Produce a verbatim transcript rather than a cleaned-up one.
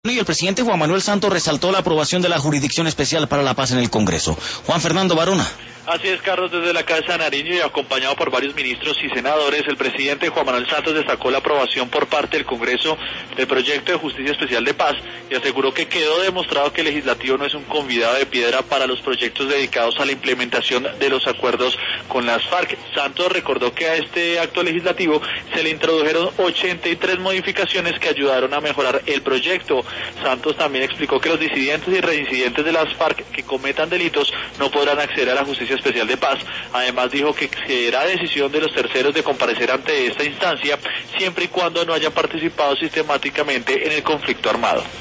Y el presidente Juan Manuel Santos resaltó la aprobación de la Jurisdicción Especial para la Paz en el Congreso. Juan Fernando Barona. Así es, Carlos, desde la Casa de Nariño y acompañado por varios ministros y senadores, el presidente Juan Manuel Santos destacó la aprobación por parte del Congreso del proyecto de Justicia Especial de Paz y aseguró que quedó demostrado que el legislativo no es un convidado de piedra para los proyectos dedicados a la implementación de los acuerdos con las FARC. Santos recordó que a este acto legislativo se le introdujeron ochenta y tres modificaciones que ayudaron a mejorar el proyecto. Santos también explicó que los disidentes y reincidentes de las FARC que cometan delitos no podrán acceder a la Justicia Especial de Paz. Además dijo que será decisión de los terceros de comparecer ante esta instancia siempre y cuando no hayan participado sistemáticamente en el conflicto armado.